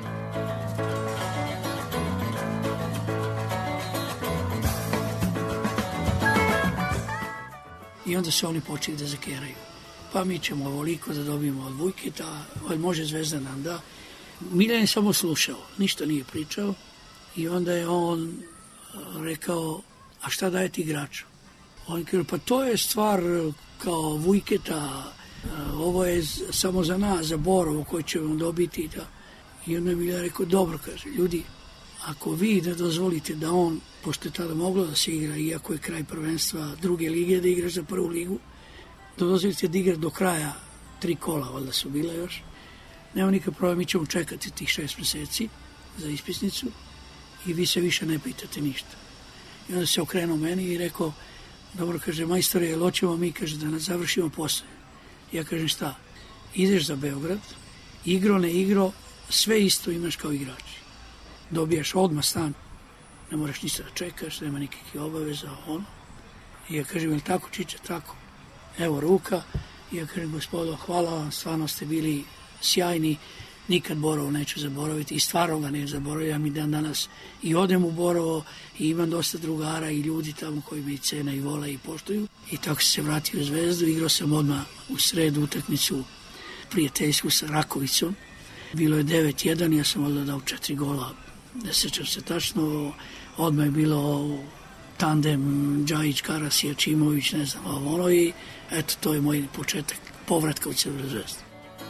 I onda su oni počeli da zakeraju. Pa mi ćemo ovoliko da dobijemo od Vujketa, može Zvezda nam da. Miljan je samo slušao, ništa nije pričao i onda je on rekao, a šta dajete igraču? On kaže, pa to je stvar kao Vujketa, ovo je samo za nas, za Borovo koji ćemo dobiti. Da. I onda je Miljan rekao, dobro, kaže, ljudi, ako vi ne dozvolite da on, pošto je tada moglo da se igra, iako je kraj prvenstva druge lige, da igraš za prvu ligu, da dozvolite da igraš do kraja 3 kola, valjda su bile još, nema nikakav problem, mi ćemo čekati tih 6 meseci za ispisnicu i vi se više ne pitate ništa. I onda se okrenuo meni i rekao, dobro, kaže, majstore, jel hoćemo mi, kaže, da nas završimo posle. Ja kažem, šta? Ideš za Beograd, igro, ne igro, sve isto imaš kao igrači. Dobijaš odmah stan, ne moraš ništa da čekaš, nema nikakvih obaveza, ono. I ja kažem, jel tako, Čiče, tako? Evo ruka. I ja kažem, gospodo, hvala vam, stvarno ste bili sjajni, nikad Borovo neću zaboraviti i stvarno ga neću zaboraviti, ja mi dan danas i odem u Borovo i imam dosta drugara i ljudi tamo koji me i cene i vole i poštuju. I tako se vratio u Zvezdu, igrao sam odmah u sredu utakmicu prijateljsku sa Rakovicom. Bilo je 9-1, ja sam odmah dao 4 gola, ne sećam se tačno, odmah je bilo tandem Džajić, Karasija, Čimović, ne znam, ono i eto, to je moj početak povratka u Crvenu Zvezdu.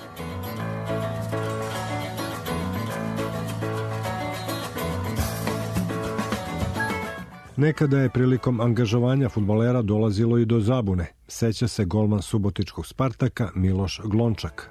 Nekada je prilikom angažovanja fudbalera dolazilo i do zabune, seća se golman subotičkog Spartaka Miloš Glončak.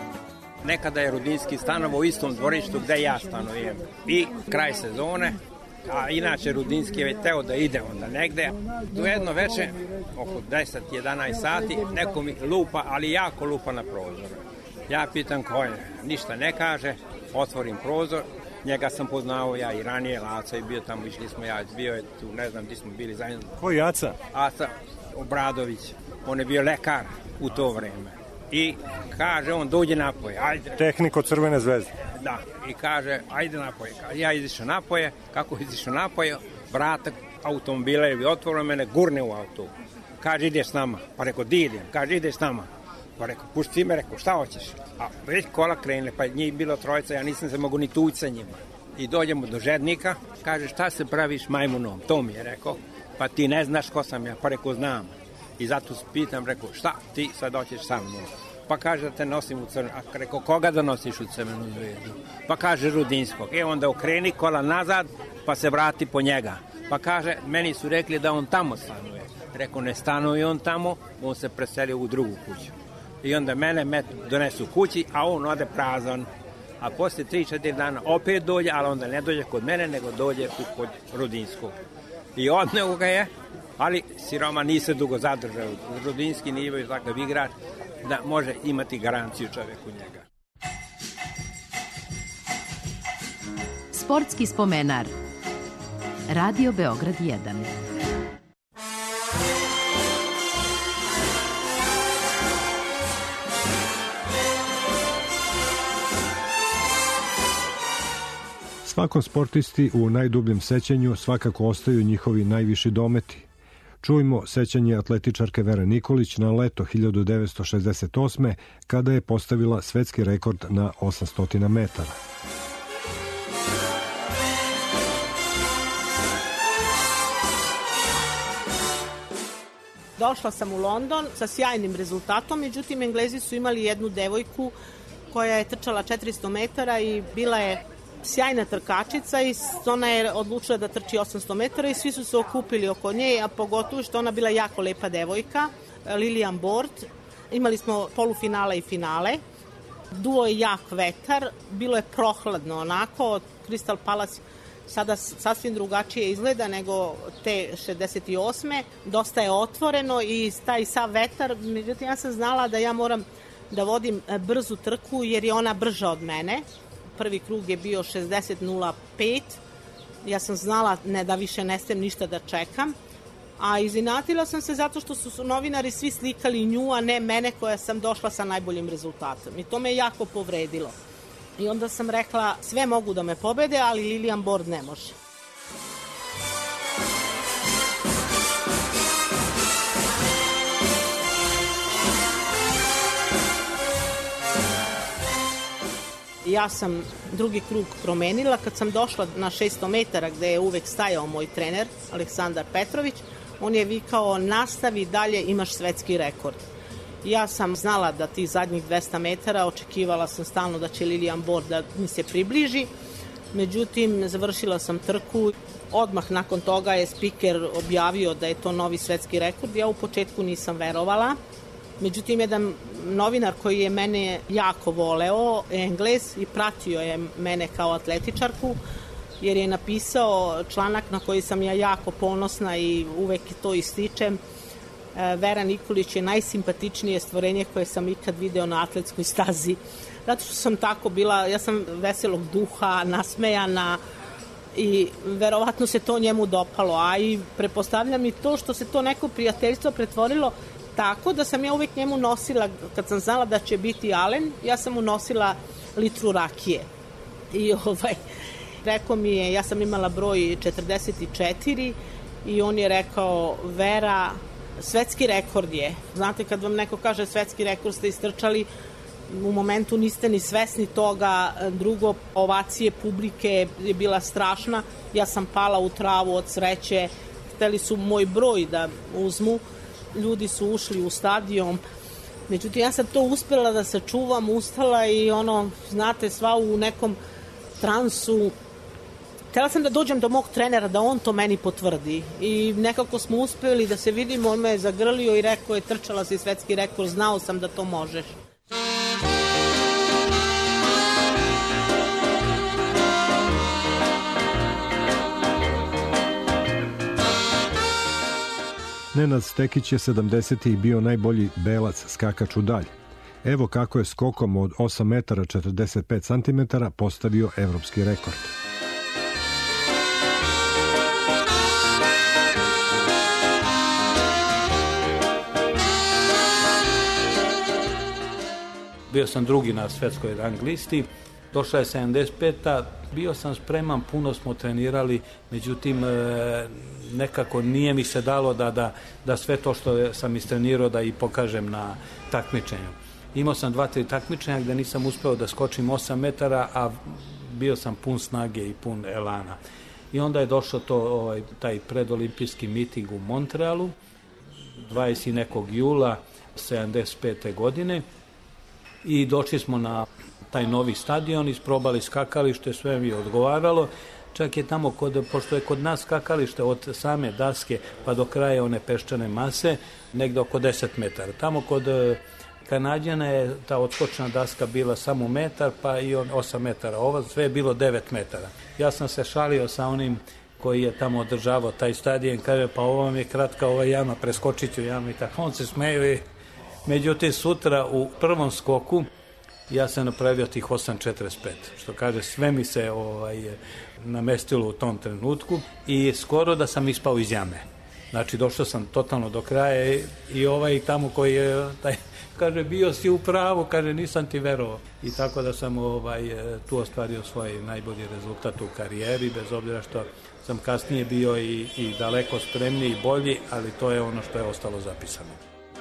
Nekada je Rudinski stanovao u istom dvorištu gde ja stanujem. I kraj sezone, A inače Rudinski je već teo da ide onda negde. Do jedno veče, oko 10-11 sati, neko mi lupa, ali jako lupa na prozor. Ja pitam ko je, ništa ne kaže, otvorim prozor, njega sam poznao ja i ranije, Aca je bio tamo, išli smo ja, bio je tu, ne znam gdje smo bili zajedno. Koji Aca? Aca Obradović, on je bio lekar u to vreme. I kaže, on dođe napoje, ajde. Tehnik od Crvene zvezde. Da, i kaže, ajde napoje. Ja izišao napoje, kako izišao napoje, vrata automobila je otvorio, mene gurne u auto. Kaže, ideš s nama. Pa rekao, di idem? Kaže, ideš s nama. Pa rekao, pušti me, rekao, šta hoćeš? A već kola krenule, pa njih bilo trojica, ja nisam se mogu ni tući sa njima. I dođemo do Žednika, kaže, šta se praviš majmunom? To mi je rekao, pa ti ne znaš ko sam ja. Pa rekao, znam. I zato pitam, rekao, šta ti sad hoćeš sa mnom? Pa kaže da te nosim u crvenu. A rekao, koga da nosiš u Crvenu zvezdu? Pa kaže Rudinskog. Onda okreni kola nazad, pa se vrati po njega. Pa kaže, meni su rekli da on tamo stanuje. Rekao, ne stanuje on tamo, on se preselio u drugu kuću. I onda mene donesu kući, a on ode prazan. A poslije 3-4 dana opet dođe, ali onda ne dođe kod mene, nego dođe kod Rudinskog. I odneo ga je, ali siroma nije dugo zadržao. Rudinski nije bio takav igrač da može imati garanciju čovjeku njega. Sportski spomenar. Radio Beograd 1. Svakom sportisti u najdubljem sećanju svakako ostaju njihovi najviši dometi. Čujmo sećanje atletičarke Vere Nikolić na leto 1968. kada je postavila svetski rekord na 800 metara. Došla sam u London sa sjajnim rezultatom, međutim Englezi su imali jednu devojku koja je trčala 400 metara i bila je sjajna trkačica i ona je odlučila da trči 800 metara i svi su se okupili oko nje, a pogotovo što ona bila jako lepa devojka, Lilian Bord. Imali smo polufinale i finale. Duo je jak vetar, bilo je prohladno onako, Crystal Palace sada sasvim drugačije izgleda nego te 68. Dosta je otvoreno i taj sav vetar, međutim ja sam znala da ja moram da vodim brzu trku jer je ona brža od mene. Prvi krug je bio 60.05. Ja sam znala da više ne stem ništa da čekam. A izinatila sam se zato što su novinari svi slikali nju, a ne mene koja sam došla sa najboljim rezultatom. I to me jako povredilo. I onda sam rekla, sve mogu da me pobede, ali Lilian Bord ne može. Ja sam drugi krug promenila. Kad sam došla na 600 metara gde je uvek stajao moj trener Aleksandar Petrović, on je vikao, nastavi dalje, imaš svetski rekord. Ja sam znala da tih zadnjih 200 metara, očekivala sam stalno da će Lilian Bord da mi se približi, međutim završila sam trku. Odmah nakon toga je spiker objavio da je to novi svetski rekord. Ja u početku nisam verovala. Međutim, jedan novinar koji je mene jako voleo, Englez, i pratio je mene kao atletičarku, jer je napisao članak na koji sam ja jako ponosna i uvek to ističem. Vera Nikolić je najsimpatičnije stvorenje koje sam ikad video na atletskoj stazi. Zato što sam tako bila, ja sam veselog duha, nasmejana i verovatno se to njemu dopalo, a i prepostavljam i to što se to neko prijateljstvo pretvorilo tako da sam ja uvek njemu nosila, kad sam znala da će biti Alen, ja sam mu nosila litru rakije. I rekao mi je, ja sam imala broj 44 i on je rekao, Vera, svetski rekord je. Znate, kad vam neko kaže svetski rekord ste istrčali, u momentu niste ni svesni toga. Drugo, ovacije publike je bila strašna. Ja sam pala u travu od sreće. Hteli su moj broj da uzmu. Ljudi su ušli u stadion. Međutim, ja sam to uspela da sačuvam, ustala i znate, sva u nekom transu. Htela sam da dođem do mog trenera, da on to meni potvrdi. I nekako smo uspeli da se vidimo, on me je zagrlio i rekao je, trčala si svetski rekord, znao sam da to možeš. Nenad Stekić je 70-ih bio najbolji belac skakač u dalj. Evo kako je skokom od 8 metara 45 centimetara postavio evropski rekord. Bio sam drugi na svetskoj rang listi, došla je 75. Bio sam spreman, puno smo trenirali, međutim nekako nije mi se dalo da sve to što sam istrenirao da i pokažem na takmičenju. Imao sam 2-3 takmičenja gde nisam uspeo da skočim 8 metara, a bio sam pun snage i pun elana. I onda je došao taj predolimpijski miting u Montrealu, 20 nekog jula 75. godine, i došli smo na taj novi stadion, isprobali skakalište, sve mi je odgovaralo. Čak je tamo, pošto je kod nas skakalište od same daske pa do kraja one peščane mase, negde oko 10 metara. Tamo kod Kanadjana je ta odskočna daska bila samo metar, pa i 8 metara. Ovo sve je bilo 9 metara. Ja sam se šalio sa onim koji je tamo održavao taj stadion, kaže, pa ovo vam je kratka ova jama, preskočit ću jamu i tako. On se smeju i međutim sutra u prvom skoku ja sam napravio tih 8.45, što kaže sve mi se namestilo u tom trenutku i skoro da sam ispao iz jame. Znači došao sam totalno do kraja i ovaj tamo koji je, kaže, bio si u pravu, kaže, nisam ti verovao. I tako da sam tu ostvario svoj najbolji rezultat u karijeri, bez obzira što sam kasnije bio i daleko spremniji i bolji, ali to je ono što je ostalo zapisano.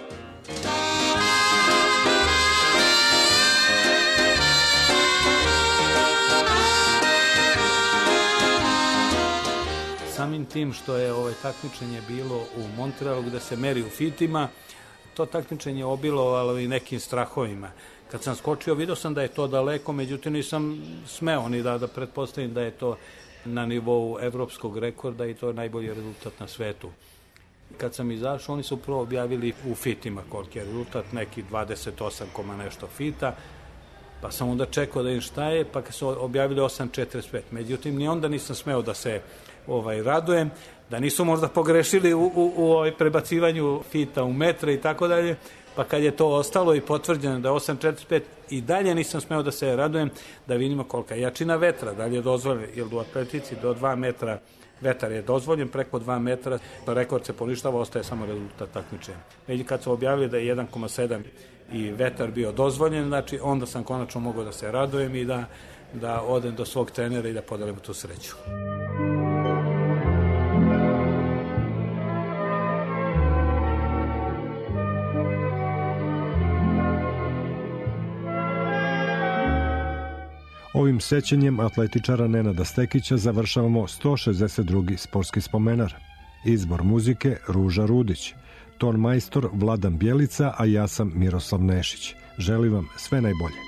Samim tim što je takmičenje bilo u Montrealu gde se meri u fitima, to takmičenje obilovalo i nekim strahovima. Kad sam skočio, vidio sam da je to daleko, međutim nisam smeo ni da pretpostavim da je to na nivou evropskog rekorda i to je najbolji rezultat na svetu. Kad sam izašao, oni su prvo objavili u fitima koliki je rezultat, neki 28, nešto fita, pa sam onda čekao da im šta je, pa kad su objavili 8.45. Međutim, ni onda nisam smeo da se radujem, da nisu možda pogrešili u prebacivanju fita u metre i tako dalje, pa kad je to ostalo i potvrđeno da je 8.45, i dalje nisam smeo da se radujem, da vidimo kolika je jačina vetra, da li je dozvoljeno, jer u atletici do 2 metra vetar je dozvoljen, preko 2 metra rekord se poništava, ostaje samo rezultat takmičenja. Međutim, kad su objavili da je 1,7 i vetar bio dozvoljen, znači onda sam konačno mogao da se radujem i da odem do svog trenera i da podelim tu sreću. Ovim sećanjem atletičara Nenada Stekića završavamo 162. sportski spomenar. Izbor muzike Ruža Rudić, ton majstor Vladan Bjelica, a ja sam Miroslav Nešić. Želim vam sve najbolje.